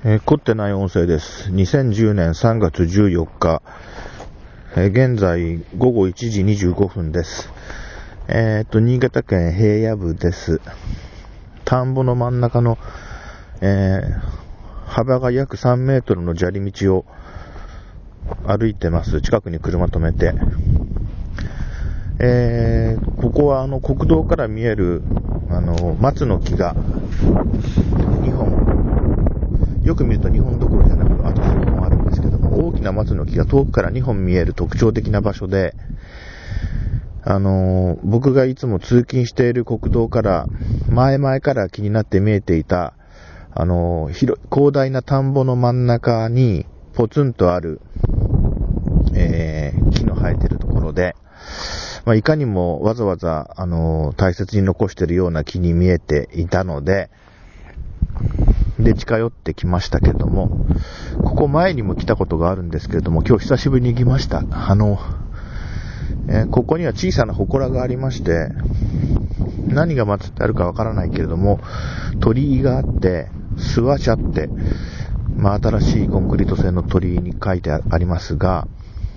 凝ってない音声です。2010年3月14日、現在午後1時25分です。新潟県平野部です。田んぼの真ん中の、幅が約3メートルの砂利道を歩いてます。近くに車止めて。ここは国道から見える松の木が2本、よく見ると2本どころじゃなくあと数本あるんですけども、大きな松の木が遠くから2本見える特徴的な場所で、僕がいつも通勤している国道から前々から気になって見えていた広大な田んぼの真ん中にポツンとある、木の生えているところで、いかにもわざわざ大切に残しているような木に見えていたので、近寄ってきましたけども、ここ前にも来たことがあるんですけれども、今日久しぶりに来ました。ここには小さな祠がありまして、何が祀ってあるかわからないけれども、鳥居があって、諏訪社って、新しいコンクリート製の鳥居に書いてありますが、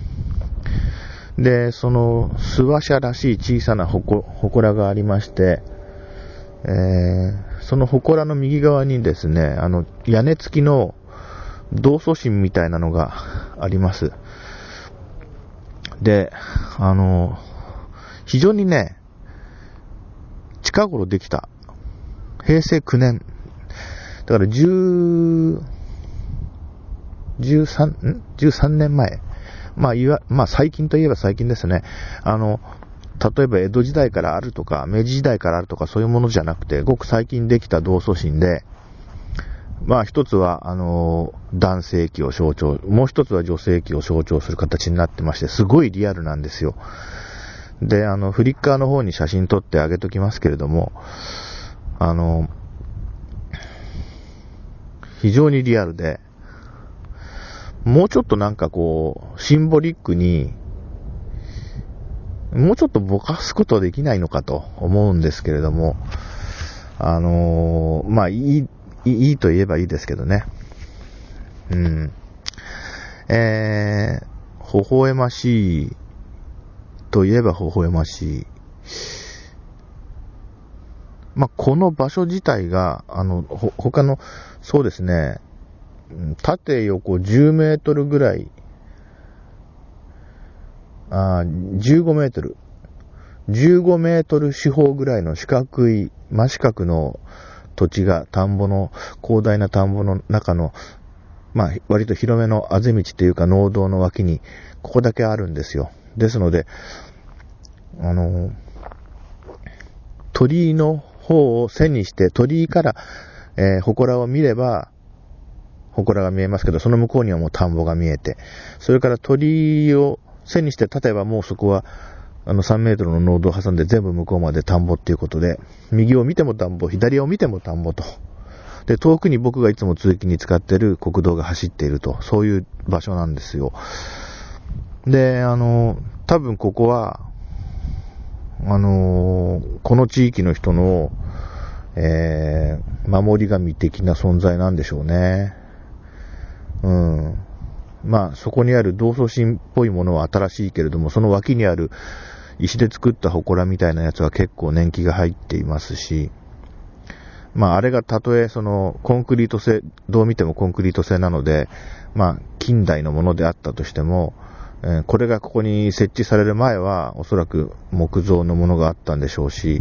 で、その諏訪社らしい小さな祠がありまして、その祠の右側にですね、屋根付きの道祖神みたいなのがあります。で、非常にね、近頃できた。平成9年。だから13年前。最近といえば最近ですね。例えば江戸時代からあるとか、明治時代からあるとかそういうものじゃなくて、ごく最近できた道祖神で、一つは、男性器を象徴、もう一つは女性器を象徴する形になってまして、すごいリアルなんですよ。で、フリッカーの方に写真撮ってあげときますけれども、非常にリアルで、もうちょっとシンボリックに、もうちょっとぼかすことはできないのかと思うんですけれども、いいと言えばいいですけどね。微笑ましいといえば微笑ましい。この場所自体が、他の、そうですね、縦横10メートルぐらい、15メートル。15メートル四方ぐらいの真四角の土地が広大な田んぼの中の、割と広めのあぜ道というか農道の脇に、ここだけあるんですよ。ですので、鳥居の方を背にして、鳥居から、祠を見れば、祠が見えますけど、その向こうにはもう田んぼが見えて、それから鳥居を背にして立てばもうそこは、3メートルの農道を挟んで全部向こうまで田んぼっていうことで、右を見ても田んぼ、左を見ても田んぼと。で、遠くに僕がいつも通勤に使っている国道が走っていると、そういう場所なんですよ。で、多分ここは、この地域の人の、守り神的な存在なんでしょうね。そこにある道祖神っぽいものは新しいけれども、その脇にある石で作った祠みたいなやつは結構年季が入っていますし、あれがたとえコンクリート製、どう見てもコンクリート製なので、近代のものであったとしても、これがここに設置される前はおそらく木造のものがあったんでしょうし、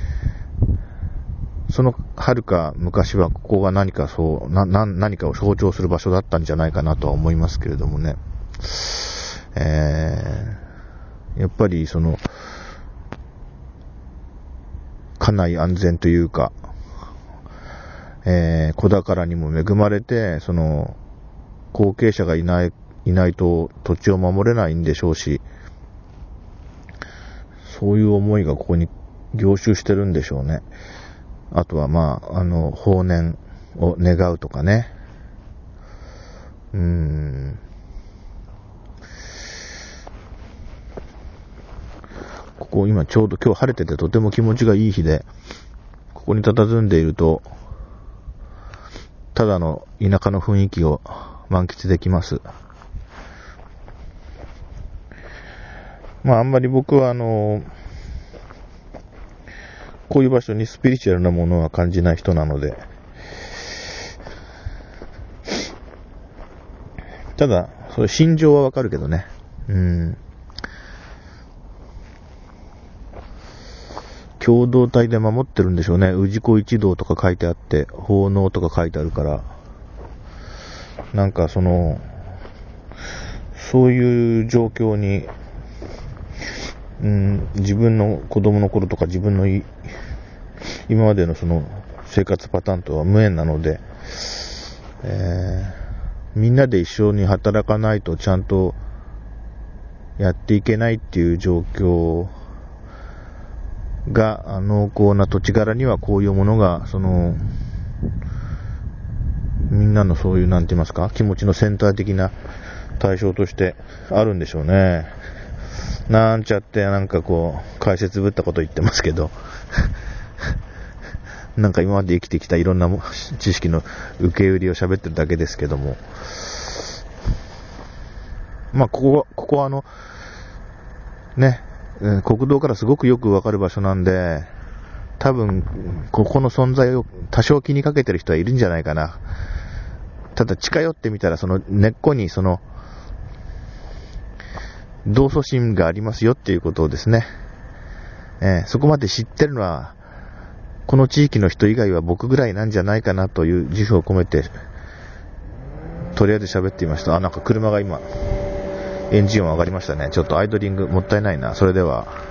その遥か昔はここが何か何かを象徴する場所だったんじゃないかなとは思いますけれどもね。やっぱり家内安全というか、子宝にも恵まれて、後継者がいないと土地を守れないんでしょうし、そういう思いがここに凝集してるんでしょうね。あとは豊年を願うとかね。ここ今ちょうど今日晴れててとても気持ちがいい日で、ここに佇んでいると、 ただの田舎の雰囲気を満喫できます。まああんまり僕はこういう場所にスピリチュアルなものは感じない人なので、ただそれ心情はわかるけどね。共同体で守ってるんでしょうね。氏子一同とか書いてあって、奉納とか書いてあるから、なんかそういう状況に、自分の子供の頃とか自分の今までのその生活パターンとは無縁なので、みんなで一緒に働かないとちゃんとやっていけないっていう状況が濃厚な土地柄にはこういうものがみんなのそういうなんて言いますか、気持ちのセンター的な対象としてあるんでしょうね。なんちゃってなんか解説ぶったこと言ってますけどなんか今まで生きてきたいろんな知識の受け売りを喋ってるだけですけども、まあここはね、国道からすごくよくわかる場所なんで、多分ここの存在を多少気にかけてる人はいるんじゃないかな。ただ近寄ってみたらその根っこに同祖心がありますよっていうことをですね、そこまで知ってるのはこの地域の人以外は僕ぐらいなんじゃないかなという自負を込めてとりあえず喋ってみました。なんか車が今エンジン音上がりましたね。ちょっとアイドリングもったいないな。それでは。